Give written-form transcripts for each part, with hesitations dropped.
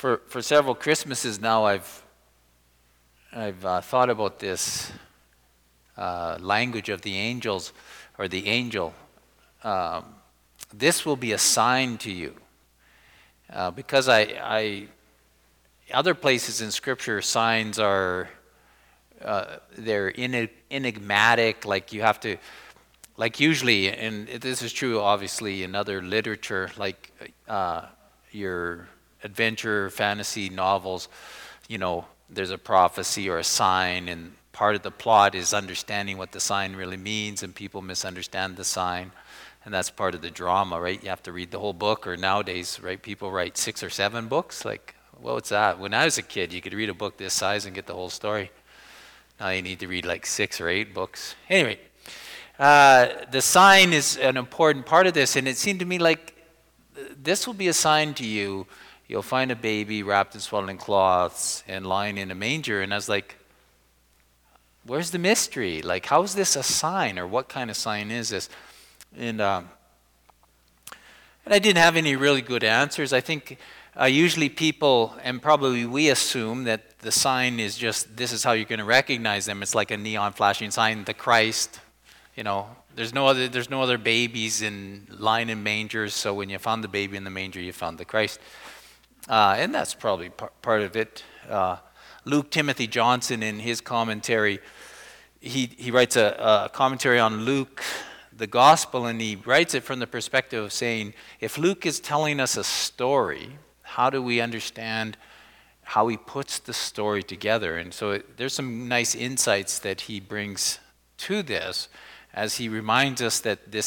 For several Christmases now, I've thought about this language of the angels, or the angel. This will be a sign to you, because I other places in Scripture, signs are they're enigmatic. Like you have to, like usually, and this is true obviously in other literature, like your adventure fantasy novels, there's a prophecy or a sign, and part of the plot is understanding what the sign really means, and people misunderstand the sign, and that's part of the drama, right? You have to read the whole book, or nowadays, right, people write 6 or 7 books. Like, well, what's that? When I was a kid, you could read a book this size and get the whole story. Now you need to read like 6 or 8 books. Anyway, the sign is an important part of this, and it seemed to me like this will be a sign to you. You'll find a baby wrapped in swaddling cloths and lying in a manger. And I was like, where's the mystery? Like, how is this a sign, or what kind of sign is this? And I didn't have any really good answers. I think usually people, and probably we assume that the sign is just, this is how you're going to recognize them. It's like a neon flashing sign, the Christ. There's no other babies lying in mangers. So when you found the baby in the manger, you found the Christ. And that's probably part of it. Luke Timothy Johnson, in his commentary, he writes a commentary on Luke, the gospel, and he writes it from the perspective of saying, if Luke is telling us a story, how do we understand how he puts the story together? And so there's some nice insights that he brings to this, as he reminds us that this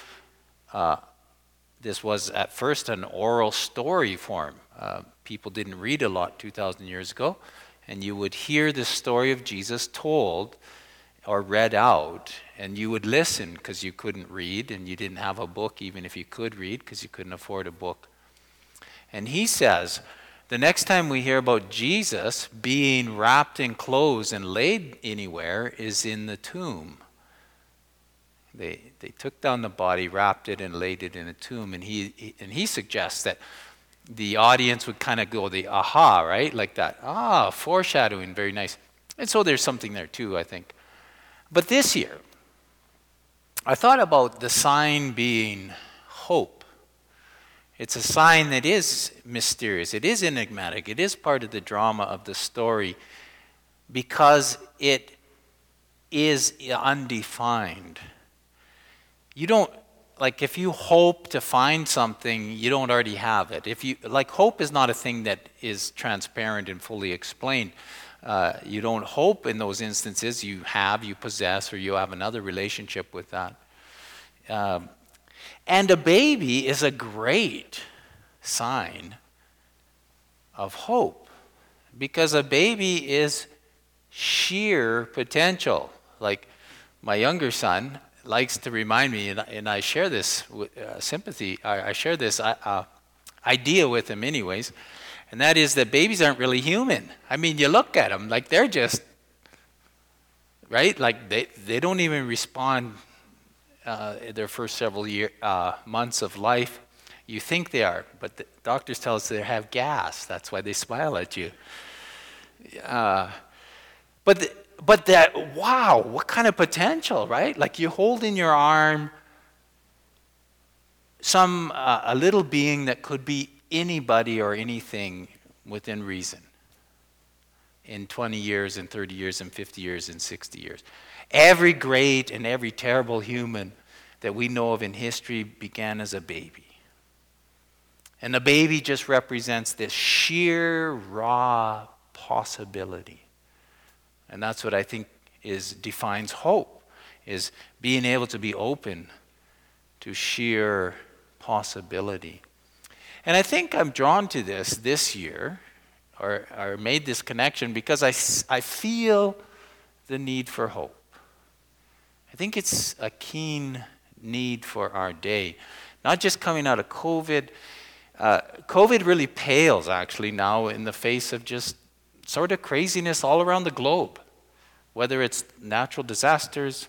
was at first an oral story form. People didn't read a lot 2,000 years ago, and you would hear the story of Jesus told or read out, and you would listen because you couldn't read, and you didn't have a book even if you could read, because you couldn't afford a book. And he says, the next time we hear about Jesus being wrapped in clothes and laid anywhere is in the tomb. They took down the body, wrapped it, and laid it in a tomb. And he suggests that the audience would kind of go the aha, right? Like that. Foreshadowing, very nice. And so there's something there too, I think. But this year, I thought about the sign being hope. It's a sign that is mysterious. It is enigmatic. It is part of the drama of the story because it is undefined. You don't, like, if you hope to find something, you don't already have it. Hope is not a thing that is transparent and fully explained. You don't hope in those instances. You possess, or you have another relationship with that. And a baby is a great sign of hope, because a baby is sheer potential. Like, my younger son likes to remind me, and I share this sympathy, I share this idea with him anyways, and that is that babies aren't really human. I mean, you look at them, like they're just, right? Like they don't even respond their first several months of life. You think they are, but the doctors tell us they have gas. That's why they smile at you. But that, wow, what kind of potential, right? Like, you hold in your arm a little being that could be anybody or anything within reason in 20 years, and 30 years, and 50 years, and 60 years. Every great and every terrible human that we know of in history began as a baby. And the baby just represents this sheer, raw possibility. And that's what I think defines hope, is being able to be open to sheer possibility. And I think I'm drawn to this year, or made this connection, because I feel the need for hope. I think it's a keen need for our day. Not just coming out of COVID. COVID really pales, actually, now in the face of just sort of craziness all around the globe. Whether it's natural disasters,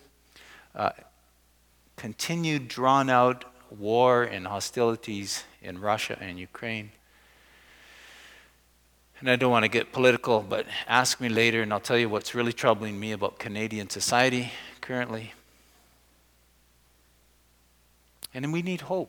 continued drawn-out war and hostilities in Russia and Ukraine. And I don't want to get political, but ask me later and I'll tell you what's really troubling me about Canadian society currently. And we need hope.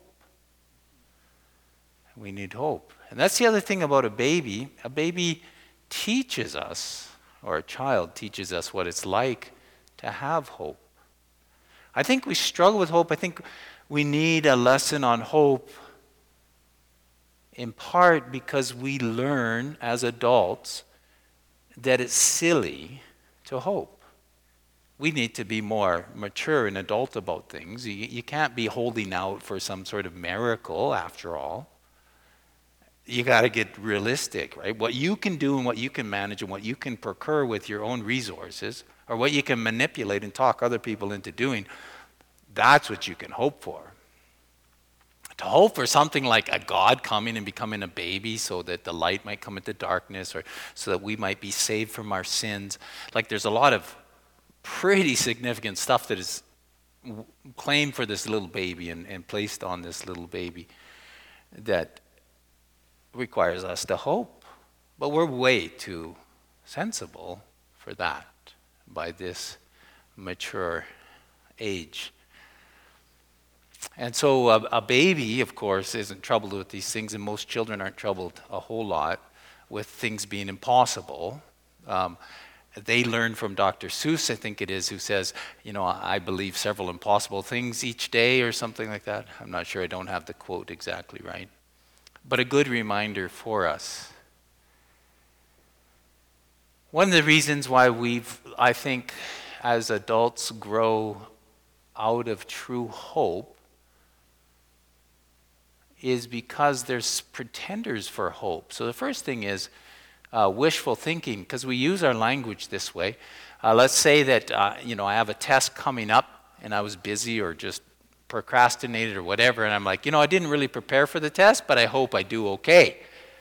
We need hope. And that's the other thing about a baby. A baby teaches us, or a child teaches us what it's like to have hope. I think we struggle with hope. I think we need a lesson on hope in part because we learn as adults that it's silly to hope. We need to be more mature and adult about things. You can't be holding out for some sort of miracle after all. You got to get realistic, right? What you can do and what you can manage and what you can procure with your own resources, or what you can manipulate and talk other people into doing, that's what you can hope for. To hope for something like a God coming and becoming a baby so that the light might come into darkness, or so that we might be saved from our sins. Like, there's a lot of pretty significant stuff that is claimed for this little baby and placed on this little baby that requires us to hope. But we're way too sensible for that by this mature age. And so a baby, of course, isn't troubled with these things, and most children aren't troubled a whole lot with things being impossible. They learn from Dr. Seuss, I think it is, who says, I believe several impossible things each day or something like that. I'm not sure, I don't have the quote exactly right. But a good reminder for us. One of the reasons why I think, as adults grow out of true hope is because there's pretenders for hope. So the first thing is wishful thinking, because we use our language this way. Let's say that, I have a test coming up and I was busy or just procrastinated or whatever, and I'm like, I didn't really prepare for the test, but I hope I do okay.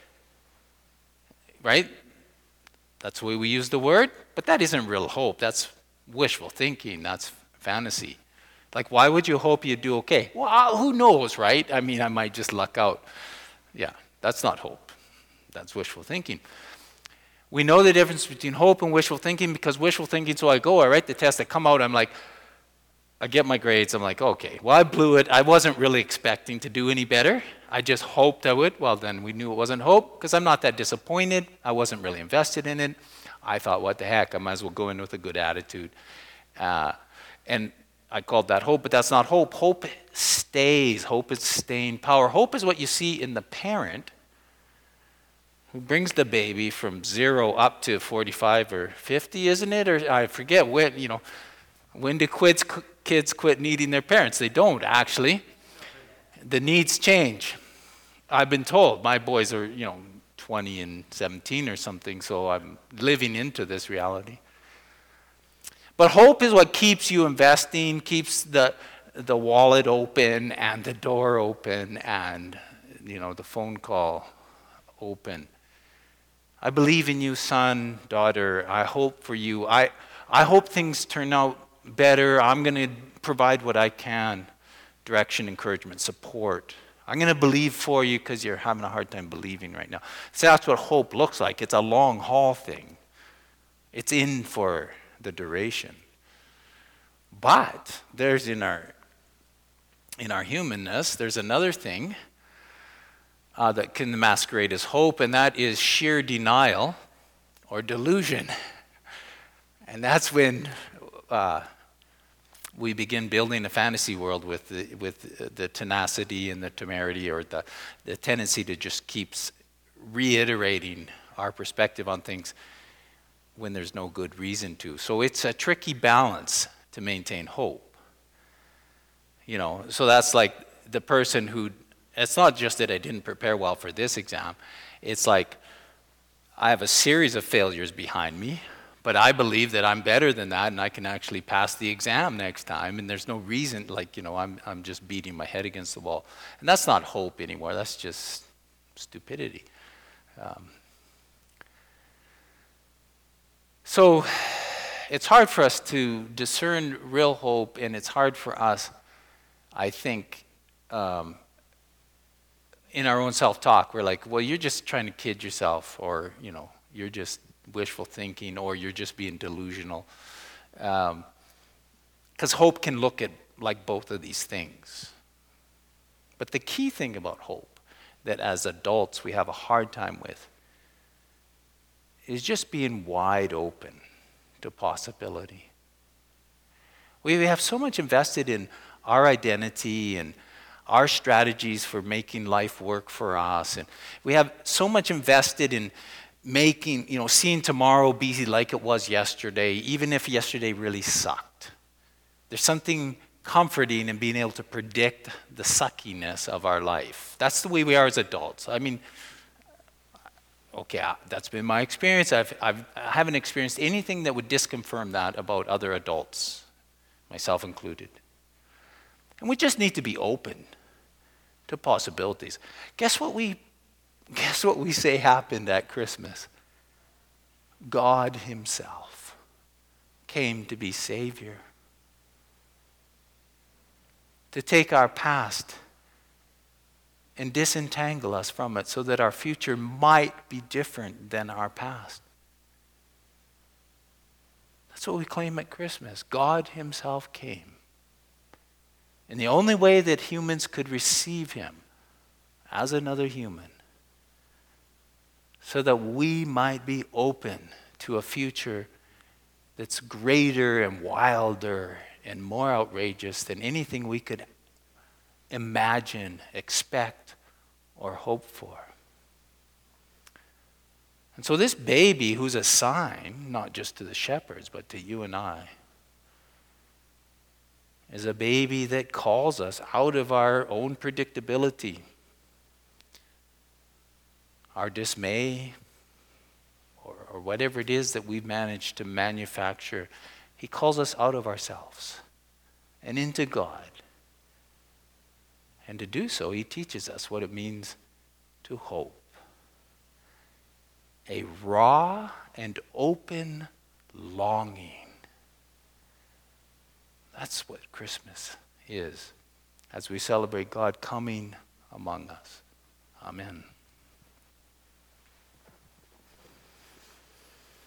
Right? That's the way we use the word, but that isn't real hope. That's wishful thinking. That's fantasy. Like, why would you hope you do okay? Well, who knows, right? I mean, I might just luck out. Yeah, that's not hope. That's wishful thinking. We know the difference between hope and wishful thinking, because wishful thinking, so I write the test, I come out, I'm like, I get my grades, I'm like, okay, well, I blew it. I wasn't really expecting to do any better. I just hoped I would. Well, then we knew it wasn't hope, because I'm not that disappointed. I wasn't really invested in it. I thought, what the heck, I might as well go in with a good attitude. And I called that hope, but that's not hope. Hope stays. Hope is staying power. Hope is what you see in the parent who brings the baby from 0 up to 45 or 50, isn't it? Or I forget when do kids quit needing their parents? They don't, actually. The needs change. I've been told. My boys are, 20 and 17 or something, so I'm living into this reality. But hope is what keeps you investing, keeps the wallet open and the door open and, the phone call open. I believe in you, son, daughter. I hope for you. I hope things turn out better. I'm going to provide what I can. Direction, encouragement, support. I'm going to believe for you because you're having a hard time believing right now. So that's what hope looks like. It's a long haul thing. It's in for the duration. But there's in our humanness, there's another thing that can masquerade as hope, and that is sheer denial or delusion. And that's when we begin building a fantasy world with the tenacity and the temerity, or the tendency to just keep reiterating our perspective on things when there's no good reason to. So it's a tricky balance to maintain hope. So that's like the person who, it's not just that I didn't prepare well for this exam. It's like I have a series of failures behind me, but I believe that I'm better than that and I can actually pass the exam next time, and there's no reason, I'm just beating my head against the wall. And that's not hope anymore. That's just stupidity. So it's hard for us to discern real hope, and it's hard for us, I think, in our own self-talk, we're like, well, you're just trying to kid yourself, or, you're just wishful thinking, or you're just being delusional. Because hope can look at like both of these things. But the key thing about hope that as adults we have a hard time with is just being wide open to possibility. We have so much invested in our identity and our strategies for making life work for us. And we have so much invested in making, seeing tomorrow be like it was yesterday, even if yesterday really sucked. There's something comforting in being able to predict the suckiness of our life. That's the way we are as adults. I mean, okay, that's been my experience. I haven't experienced anything that would disconfirm that about other adults, myself included. And we just need to be open to possibilities. Guess what we say happened at Christmas? God himself came to be Savior, to take our past and disentangle us from it so that our future might be different than our past. That's what we claim at Christmas. God himself came. And the only way that humans could receive him as another human, so that we might be open to a future that's greater and wilder and more outrageous than anything we could imagine, expect, or hope for. And so this baby, who's a sign, not just to the shepherds, but to you and I, is a baby that calls us out of our own predictability, our dismay, or whatever it is that we've managed to manufacture. He calls us out of ourselves and into God. And to do so, he teaches us what it means to hope. A raw and open longing. That's what Christmas is, as we celebrate God coming among us. Amen.